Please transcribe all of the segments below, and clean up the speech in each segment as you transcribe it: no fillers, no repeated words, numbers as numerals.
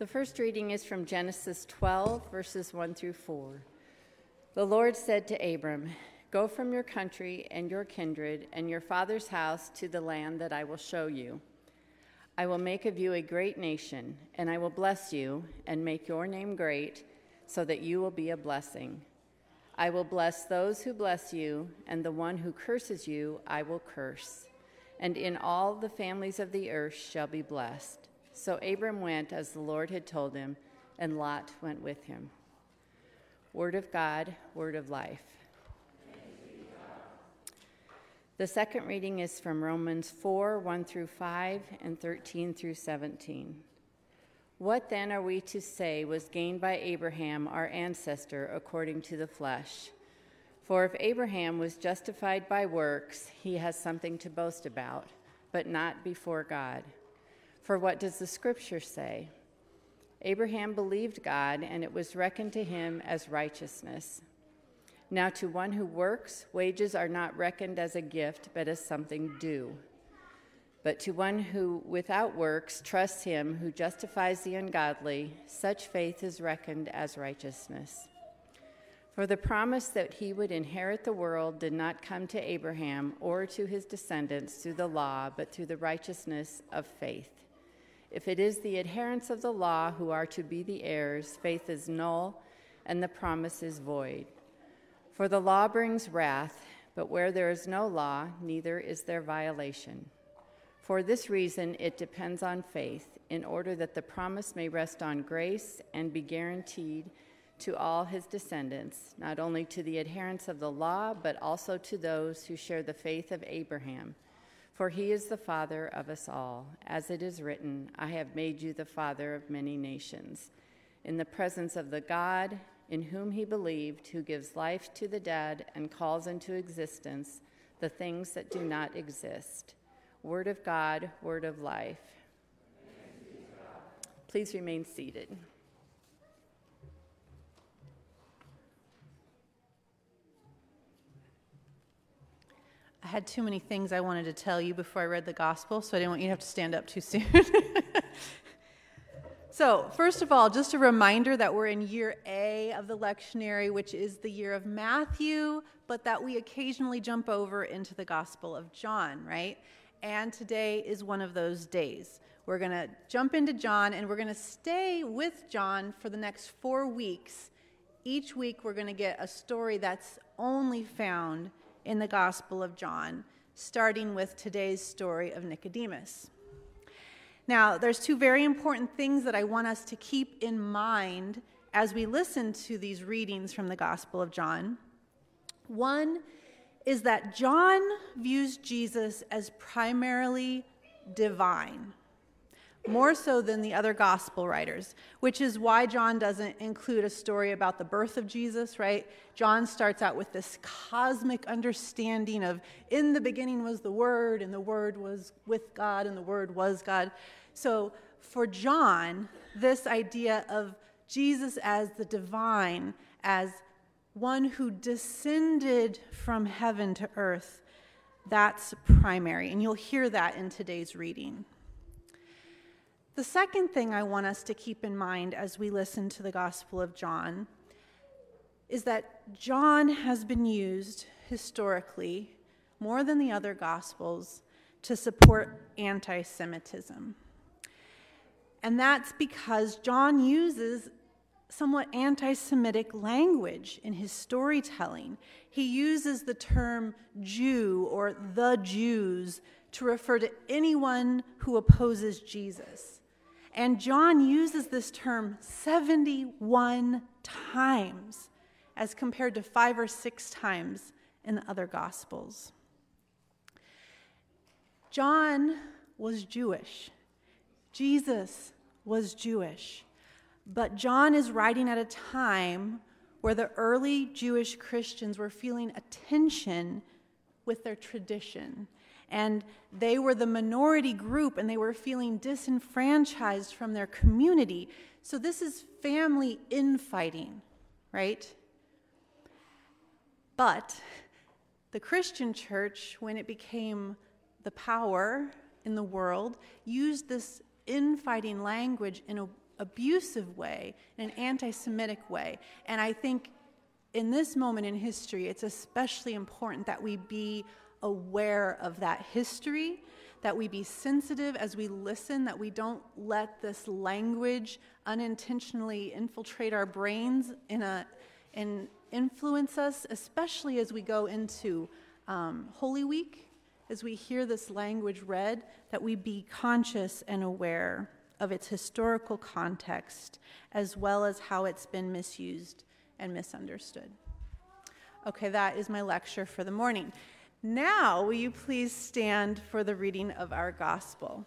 The first reading is from Genesis 12, verses 1 through 4. The Lord said to Abram, "Go from your country and your kindred and your father's house to the land that I will show you. I will make of you a great nation, and I will bless you and make your name great, so that you will be a blessing. I will bless those who bless you, and the one who curses you I will curse. And in all the families of the earth shall be blessed." So Abram went as the Lord had told him, and Lot went with him. Word of God, word of life. The second reading is from Romans 4, 1 through 5, and 13 through 17. What then are we to say was gained by Abraham, our ancestor, according to the flesh? For if Abraham was justified by works, he has something to boast about, but not before God. For what does the Scripture say? Abraham believed God, and it was reckoned to him as righteousness. Now to one who works, wages are not reckoned as a gift, but as something due. But to one who without works trusts him who justifies the ungodly, such faith is reckoned as righteousness. For the promise that he would inherit the world did not come to Abraham or to his descendants through the law, but through the righteousness of faith. If it is the adherents of the law who are to be the heirs, faith is null and the promise is void. For the law brings wrath, but where there is no law, neither is there violation. For this reason, it depends on faith, in order that the promise may rest on grace and be guaranteed to all his descendants, not only to the adherents of the law, but also to those who share the faith of Abraham. For he is the father of us all. As it is written, I have made you the father of many nations, in the presence of the God in whom he believed, who gives life to the dead and calls into existence the things that do not exist. Word of God, word of life. Please remain seated. I had too many things I wanted to tell you before I read the gospel, so I didn't want you to have to stand up too soon. So, first of all, just a reminder that we're in year A of the lectionary, which is the year of Matthew, but that we occasionally jump over into the Gospel of John, right? And today is one of those days. We're going to jump into John, and we're going to stay with John for the next 4 weeks. Each week, we're going to get a story that's only found in the Gospel of John, starting with today's story of Nicodemus. Now, there's two very important things that I want us to keep in mind as we listen to these readings from the Gospel of John. One is that John views Jesus as primarily divine, more so than the other gospel writers, which is why John doesn't include a story about the birth of Jesus, right? John starts out with this cosmic understanding of, in the beginning was the Word, and the Word was with God, and the Word was God. So for John, this idea of Jesus as the divine, as one who descended from heaven to earth, that's primary, and you'll hear that in today's reading. The second thing I want us to keep in mind as we listen to the Gospel of John is that John has been used historically, more than the other Gospels, to support anti-Semitism. And that's because John uses somewhat anti-Semitic language in his storytelling. He uses the term Jew or the Jews to refer to anyone who opposes Jesus. And John uses this term 71 times as compared to 5 or 6 times in the other Gospels. John was Jewish. Jesus was Jewish. But John is writing at a time where the early Jewish Christians were feeling a tension with their tradition. And they were the minority group, and they were feeling disenfranchised from their community. So this is family infighting, right? But the Christian church, when it became the power in the world, used this infighting language in a abusive way, in an anti-Semitic way. And I think in this moment in history, it's especially important that we be aware of that history, that we be sensitive as we listen, that we don't let this language unintentionally infiltrate our brains and influence us, especially as we go into Holy Week, as we hear this language read, that we be conscious and aware of its historical context, as well as how it's been misused and misunderstood. Okay, that is my lecture for the morning. Now, will you please stand for the reading of our gospel?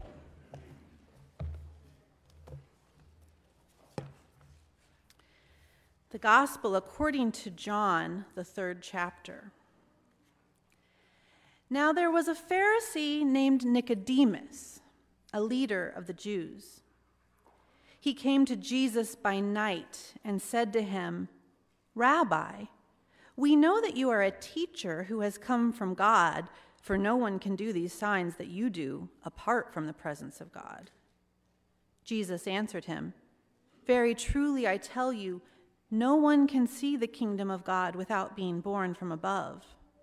The gospel according to John, the 3rd chapter. Now there was a Pharisee named Nicodemus, a leader of the Jews. He came to Jesus by night and said to him, "Rabbi, we know that you are a teacher who has come from God, for no one can do these signs that you do apart from the presence of God." Jesus answered him, "Very truly I tell you, no one can see the kingdom of God without being born from above."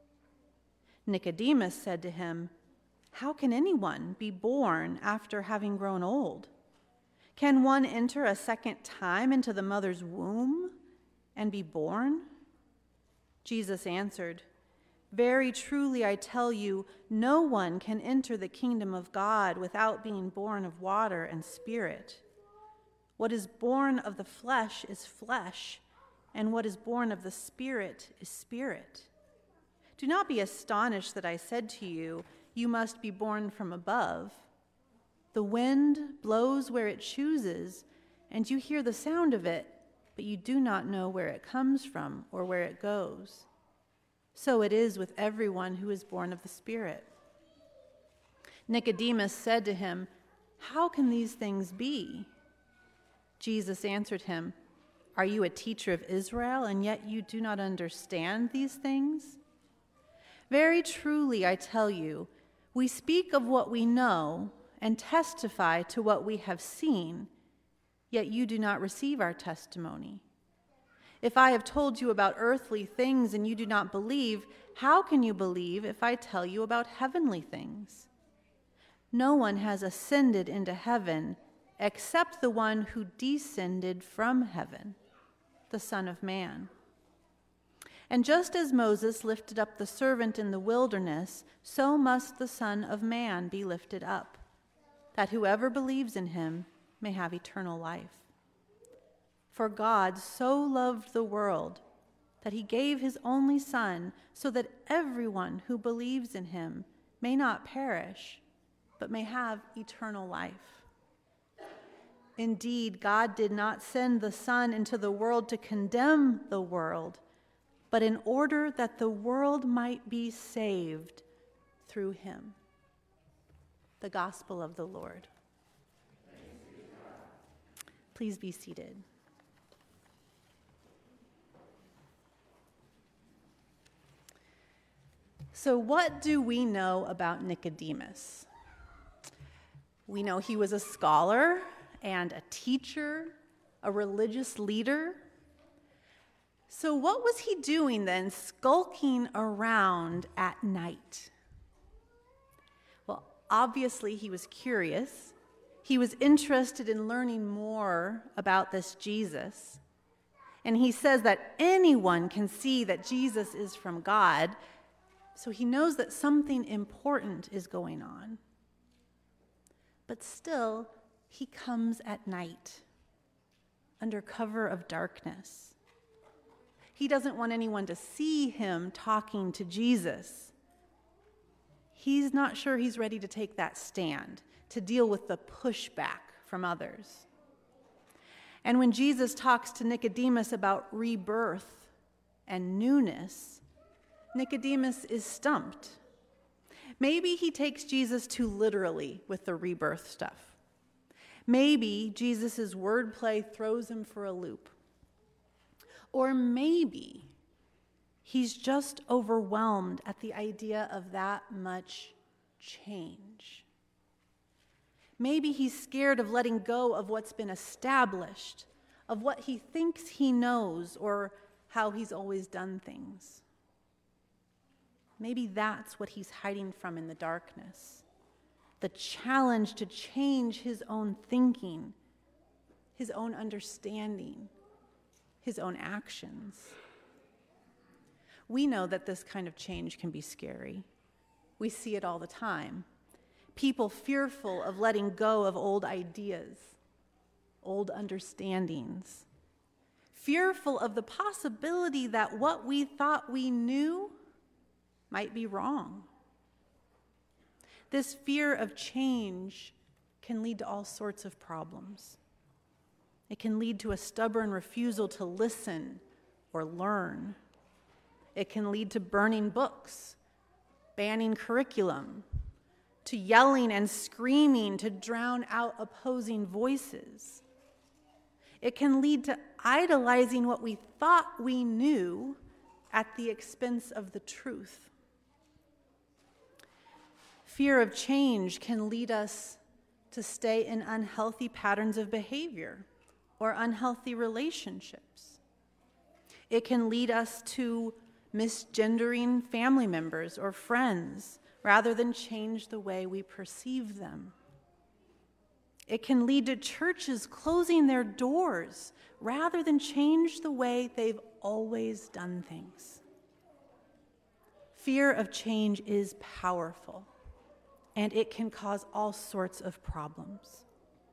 Nicodemus said to him, "How can anyone be born after having grown old? Can one enter a second time into the mother's womb and be born?" Jesus answered, "Very truly I tell you, no one can enter the kingdom of God without being born of water and spirit. What is born of the flesh is flesh, and what is born of the Spirit is spirit. Do not be astonished that I said to you, you must be born from above. The wind blows where it chooses, and you hear the sound of it, but you do not know where it comes from or where it goes. So it is with everyone who is born of the Spirit." Nicodemus said to him, "How can these things be?" Jesus answered him, "Are you a teacher of Israel, and yet you do not understand these things? Very truly, I tell you, we speak of what we know and testify to what we have seen, yet you do not receive our testimony. If I have told you about earthly things and you do not believe, how can you believe if I tell you about heavenly things? No one has ascended into heaven except the one who descended from heaven, the Son of Man. And just as Moses lifted up the servant in the wilderness, so must the Son of Man be lifted up, that whoever believes in him may have eternal life. For God so loved the world that he gave his only Son, so that everyone who believes in him may not perish, but may have eternal life. Indeed, God did not send the Son into the world to condemn the world, but in order that the world might be saved through him." The Gospel of the Lord. Please be seated. So what do we know about Nicodemus? We know he was a scholar and a teacher, a religious leader. So what was he doing then, skulking around at night? Well, obviously he was curious. He was interested in learning more about this Jesus. And he says that anyone can see that Jesus is from God, so he knows that something important is going on. But still, he comes at night, under cover of darkness. He doesn't want anyone to see him talking to Jesus. He's not sure he's ready to take that stand, to deal with the pushback from others. And when Jesus talks to Nicodemus about rebirth and newness, Nicodemus is stumped. Maybe he takes Jesus too literally with the rebirth stuff. Maybe Jesus' wordplay throws him for a loop. Or maybe he's just overwhelmed at the idea of that much change. Maybe he's scared of letting go of what's been established, of what he thinks he knows, or how he's always done things. Maybe that's what he's hiding from in the darkness. The challenge to change his own thinking, his own understanding, his own actions. We know that this kind of change can be scary. We see it all the time. People fearful of letting go of old ideas, old understandings, fearful of the possibility that what we thought we knew might be wrong. This fear of change can lead to all sorts of problems. It can lead to a stubborn refusal to listen or learn. It can lead to burning books, banning curriculum, to yelling and screaming to drown out opposing voices. It can lead to idolizing what we thought we knew at the expense of the truth. Fear of change can lead us to stay in unhealthy patterns of behavior or unhealthy relationships. It can lead us to misgendering family members or friends rather than change the way we perceive them. It can lead to churches closing their doors rather than change the way they've always done things. Fear of change is powerful, and it can cause all sorts of problems.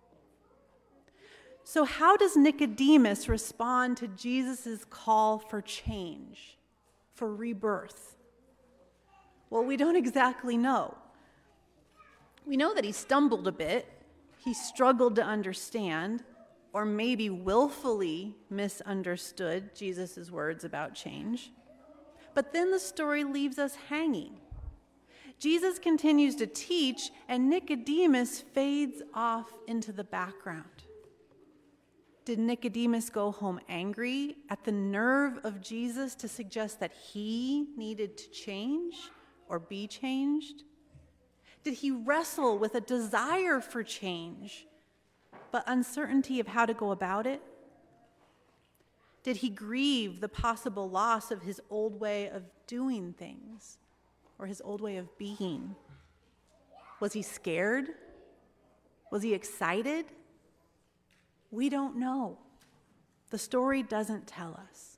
So how does Nicodemus respond to Jesus' call for change, for rebirth? Well, we don't exactly know. We know that he stumbled a bit, he struggled to understand, or maybe willfully misunderstood Jesus' words about change. But then the story leaves us hanging. Jesus continues to teach, and Nicodemus fades off into the background. Did Nicodemus go home angry at the nerve of Jesus to suggest that he needed to change or be changed? Did he wrestle with a desire for change, but uncertainty of how to go about it? Did he grieve the possible loss of his old way of doing things or his old way of being? Was he scared? Was he excited? We don't know. The story doesn't tell us.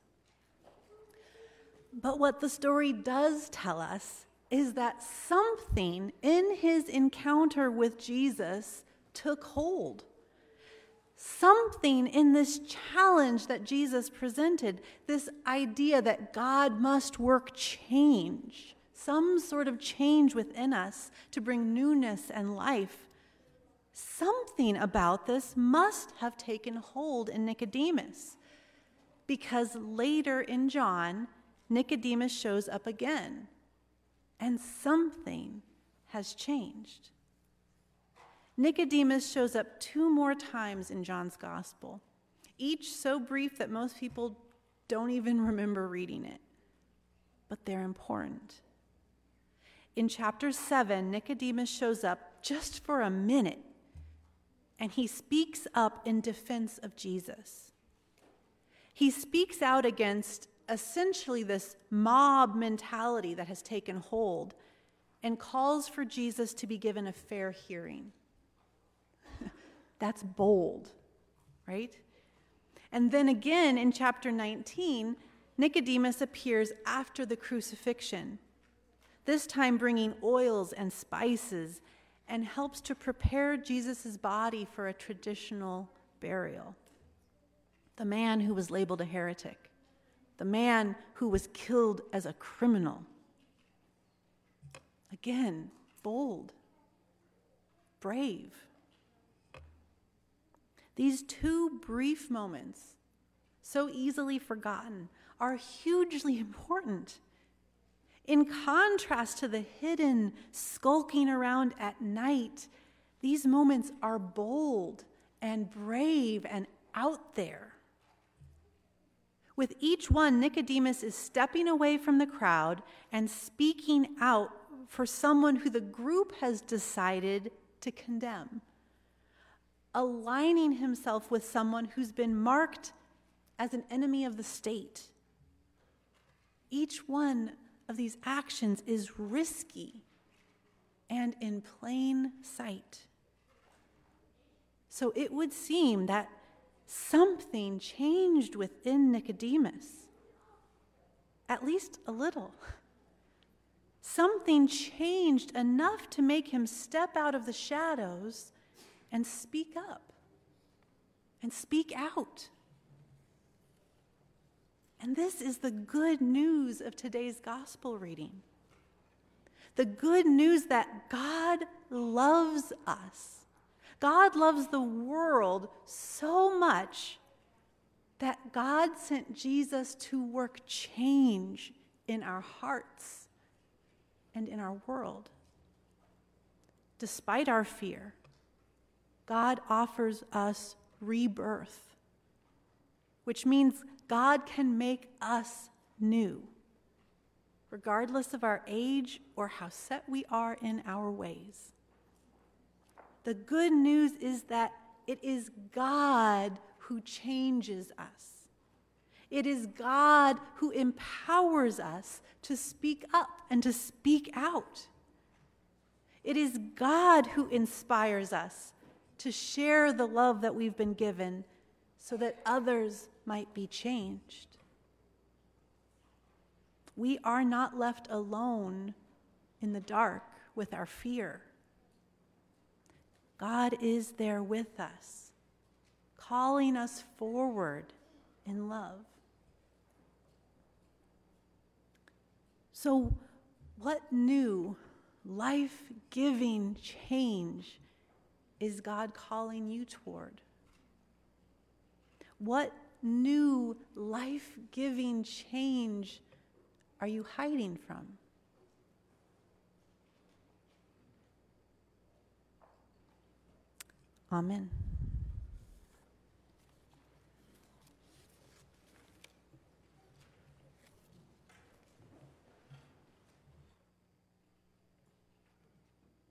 But what the story does tell us is that something in his encounter with Jesus took hold. Something in this challenge that Jesus presented, this idea that God must work change, some sort of change within us to bring newness and life. Something about this must have taken hold in Nicodemus, because later in John, Nicodemus shows up again, and something has changed. Nicodemus shows up 2 more times in John's gospel, each so brief that most people don't even remember reading it, but they're important. In chapter 7, Nicodemus shows up just for a minute, and he speaks up in defense of Jesus. He speaks out against essentially this mob mentality that has taken hold and calls for Jesus to be given a fair hearing. That's bold, right? And then again in chapter 19, Nicodemus appears after the crucifixion, this time bringing oils and spices, and helps to prepare Jesus' body for a traditional burial. The man who was labeled a heretic, the man who was killed as a criminal. Again, bold, brave. These 2 brief moments, so easily forgotten, are hugely important. In contrast to the hidden, skulking around at night, these moments are bold and brave and out there. With each one, Nicodemus is stepping away from the crowd and speaking out for someone who the group has decided to condemn. aligning himself with someone who's been marked as an enemy of the state. Each one of these actions is risky and in plain sight. So it would seem that something changed within Nicodemus, at least a little. Something changed enough to make him step out of the shadows and speak up and speak out. And this is the good news of today's gospel reading. The good news that God loves us. God loves the world so much that God sent Jesus to work change in our hearts and in our world. Despite our fear, God offers us rebirth, which means God can make us new, regardless of our age or how set we are in our ways. The good news is that it is God who changes us. It is God who empowers us to speak up and to speak out. It is God who inspires us to share the love that we've been given so that others might be changed. We are not left alone in the dark with our fear. God is there with us, calling us forward in love. So, what new, life-giving change is God calling you toward? What new, life-giving change are you hiding from? Amen.